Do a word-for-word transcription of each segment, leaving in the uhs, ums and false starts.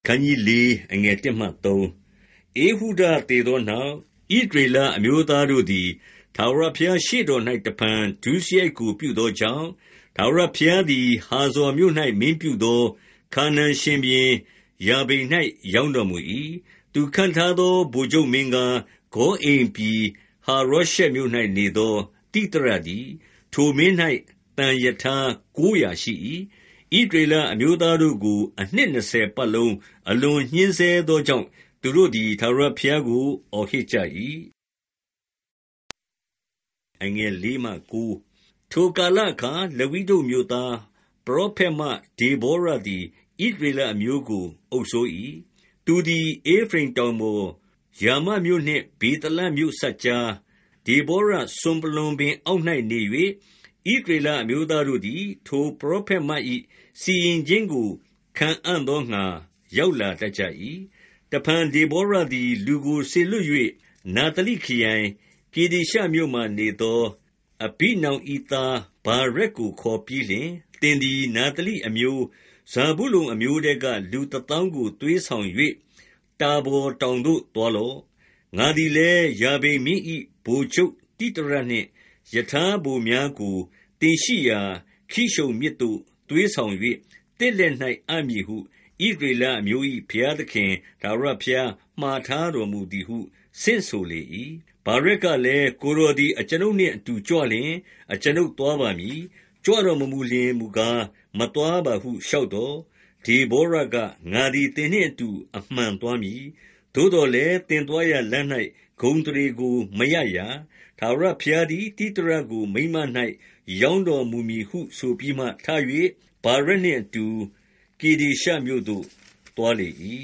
ခန်းကြီးလေးအငယ်တစ်မှသုံးဧဟုဒသေသောနောက်ဣဒရေလအမျိုးသားတို့သည်ထာဝရဘုရားရှေ့တော်၌တဖန်ဒုစရိုက်ကိုပြုသောကြောင့်ထာဝရဘုရားသည်ဟာဇော်မြို့၌မင်းပြုသောခါနာန်ရှင်ဘုရင်ယာဘိန်၌ရောင်းတော်မူ၏သူခန့်ထားသောဗိုလ်ချုပ်မင်းကားဂေါအိမ်ပြည်ဟာရောရှက်မြို့၌နေသောတိတရသည်ထိုမင်း၌တန်ယထာကိုးရာရှိ၏ဣဒရေလအမျိုးသားတို့ကိုအနှစ်နှစ်ဆယ်ပတ်လုံးအလွန်ညှဉ်းဆဲသောကြောင့်သူတို့သည်ထာဝရဘုရားကိုအော်ဟစ်ကြ၏အငယ်လေးမှကိုးထိုကာလအခါလဝိဒုမြို့သားပရောဖက်မဒေဘောရသည်ဣဒရေလအမျိုးကိုအုပ်စိုး၏သူသည်အေဖရိမ်တောင်ပေါ်ယာမမြို့နှင့်ဗေသလမြို့စပ်ကြားဒေဘောရစွန်ပလွံပင်အောက်၌နေ၍ဣဒရေလအမျိုးသားတို့သည်ထိုပရောဖက်မ၏စီရင်ခြင်းကိုခံအံ့သောငှါရောက်လာတတ်ကြ၏တဖန်ဒေဘောရသည်လူကိုစေလွှတ်၍နာသလိခရိုင်ကေဒေရှမြို့မှနေသောအဘိနောင်၏သားဗာရက်ကိုခေါ်ပြီးလျှင်သင်သည်နာသလိအမျိုးဇာဗုလုန်အမျိုးထဲကလူတသောင်းကိုသွေးဆောင်၍တာဘော်တောင်သို့သွားလော့ငါသည်လည်းယာဘိန်မင်း၏ဗိုလ်ချုပ်တိတရနှင့်ယထာဗိုလ်များကိုတင်ရှိရာခိရှုန်မြစ်သို့သွေးဆောင်၍တစ်လက်၌အပ်မည်ဟုဣသရေလအမျိုး၏ဘုရားသခင်ထာဝရဘုရားမှာထားတော်မူသည်ဟုဆင့်ဆိုလေ၏ဗာရက်ကလည်းကိုယ်တော်သည်အကျွန်ုပ်နှင့်အတူကြွလျှင်အကျွန်ုပ်သွားပါမည်ကြွတော်မမူလျှင်မူကားမသွားပါဟုလျှောက်တော်ဒေဘောရကငါသည်သင်နှင့်အတူအမှန်သွားမည်သို့တော်လည်းသင်သွားရာလမ်း၌ဂုဏ်အသရေကိုမရရာထာဝရဘုရားသည်တိတရကိုမိန်းမ၌ရောင်းတော်မူမည်ဟုဆိုပြီးမှထ၍ဗာရက်နှင့်အတူကေဒေရှမြို့သို့သွားလေ၏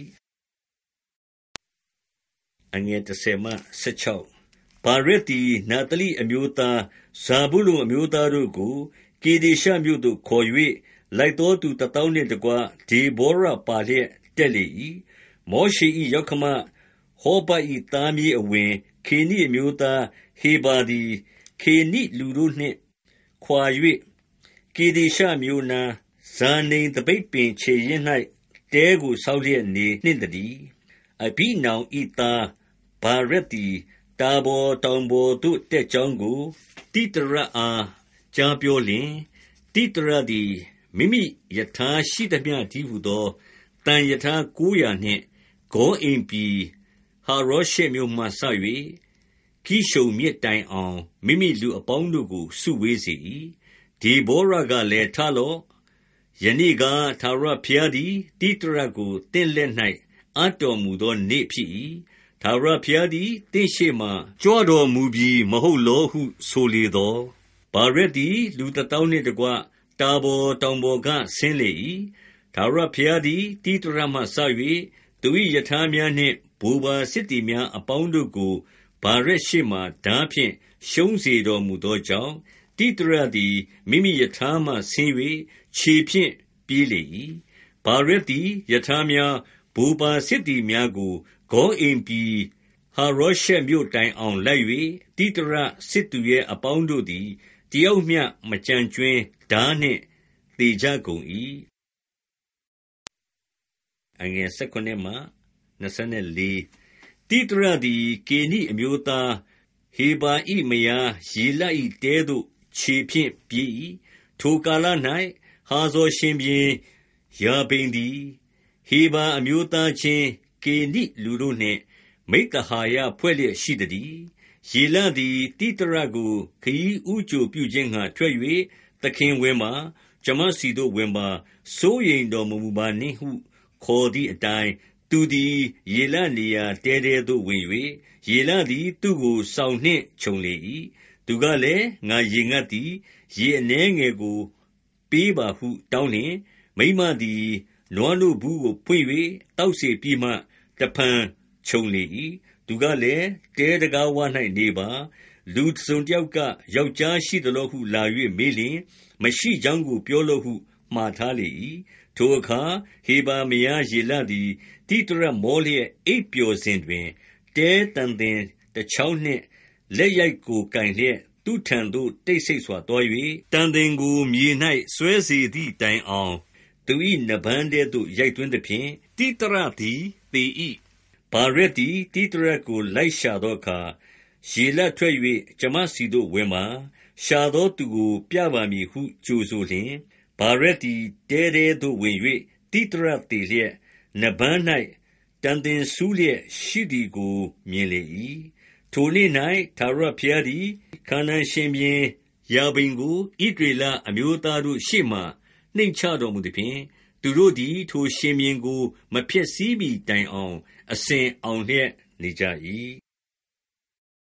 အငယ်တစ်ဆယ်မှဆယ်ခြောက်ဗာရက်သည်နာသလိအမျိုးသားဇာဗုလုန်အမျိုးသားတို့ကိုကေဒေရှမြို့သို့ခေါ်၍လိုက်သောသူတသောင်းနှင့်တကွဒေဘောရပါလျက်တက်လေ၏မောရှေ၏ယောက္ခမဟောဘ၏သားမြေးအဝင်ခေနိအမျိုးသားဟေဘာသည်ခေနိလူတို့နှင့်ခွာ၍ကေဒေရှမြို့နာဇာနိမ်သပိတ်ပင်ခြေရင်း၌တဲကိုဆောက်လျက်နေနှင့်တည်းအဘိနောင်၏သားဗာရက်သည်တာဘော်တောင်ပေါ်သို့တက်ကြောင်းကိုတိတရအားကြားပြောလျင်တိတရသည်မိမိယထာရှိသမျှတည်းဟုသောတန်ယထာကိုးရာနှင့်ဂေါအိမ်ပြည်ဟာရောရှေမြို့မှဆ၍ကိရှုန်မြစ်တိုင်အောင်မိမိလူအပေါင်းတို့ကိုစုဝေးစေ၏ဒေဘောရကလည်းထလော့ယနေ့ကထာဝရဘုရားသည်တိတရကိုတင့်လက်၌အပ်တော်မူသောနေ့ဖြစ်၏ထာဝရဘုရားသည်တင့်ရှေ့မှကြွတော်မူပြီမဟုတ်လောဟုဆိုလေသောဗာရက်သည်လူတသောင်းနှင့်တကွတာဘော်တောင်ပေါ်ကဆင်းလေ၏ထာဝရဘုရားသည်တိတရမှဆ၍သူ၏ယထာများနှင့်ဗိုလ်ပါစစ်သည်များအပေါင်းတို့ကိုဗာရက်ရှေ့မှဓာဖြင့်ရှုံးစေတော်မူသောကြောင့်တိတရသည်မိမိယထာမှဆင်း၍ခြေဖြင့်ပြေးလေ၏ဗာရက်သည်ယထာများဗိုလ်ပါစစ်သည်များကိုဂေါအိမ်ပြည်ဟာရောရှက်မြို့တိုင်အောင်လိုက်၍တိတရစစ်သူရဲ့အပေါင်းတို့သည်တယောက်မျှမကြံကြွင်းဓာနှင့်သေကြကုန်၏အငယ်၁၉မှ၂၄တိတရသည်ကေနိအမျိုးသားဟေဘာ၏မယားယေလ၏တဲသို့ခြေဖြင့်ပြေး၏ထိုကာလ၌ဟာဇော်ရှင်ဘုရင်ယာဘိန်သည်ဟေဘာအမျိုးသားချင်းကေနိလူတို့နှင့်မိဿဟာယဖွဲ့လျက်ရှိသတည်းယေလသည်တိတရကိုခရီးဥကြိုပြုခြင်းငှါထွက်၍သခင်ဝင်ပါကျွန်မစီသို့ဝင်ပါစိုးရိမ်တော်မမူပါနှင့်ဟုခေါ်သည့်အတိုင်းသူသည်ယေလနေရာတဲတဲသို့ဝင်၍ယေလသည်သူ့ကိုစောင်နှင့်ခြုံလေ၏သူကလည်းငါရေငတ်သည်ရေအနည်းငယ်ကိုပေးပါဟုတောင်းလျှင်မိန်းမသည်နွားနို့ဘူးကိုဖွင့်၍တောက်စေပြီးမှတဖန်ခြုံလေ၏သူကလည်းတဲတကားဝ၌နေပါလူတစ်စုံတစ်ယောက်ကယောက်ျားရှိသလောဟုလာ၍မေးလျှင်မရှိကြောင်းကိုပြောလော့ဟုမှားထားလေ၏ထိုအခါဟေဘာမယားယေလသည်တိတရမောလျက်အိပ်ပျော်စဉ်တွင်တဲတန်သင်တစ်ချောင်းနှင့်လက်ရိုက်ကိုကင်လျက်သူထံသို့တိတ်ဆိတ်စွာသွား၍တန်သင်ကိုမြေ၌ဆွဲစေသည့်တိုင်အောင်သူ၏နဘမ်းထဲသို့ရိုက်သွင်းသဖြင့်တိတရသည်သေ၏ဗာရက်သည်တိတရကိုလိုက်ရှာသောအခါရေလတ်ထွက်၍ကျွန်မစီသို့ဝင်ပါရှာသောသူကိုပြပါမည်ဟုကြိုဆိုလျင်ဗာရက်သည်တဲတဲသို့ဝင်၍တိတရသေလျက်နဘမ်း၌တန်တင်ဆူးလျက်ရှိသည်ကိုမြင်လေ၏ထိုနေ့၌ထာဝရဘုရားသည်ခါနာန်ရှင်ဘုရင်ယာဘိန်ကိုဣသရေလအမျိုးသားတို့ရှေ့မှနှိမ်ချတော်မူသဖြင့်သူတို့သည်ထိုရှင်ဘုရင်ကိုမဖျက်ဆီးမှီတိုင်အောင်အစဉ်အောင်လျက်နေကြ၏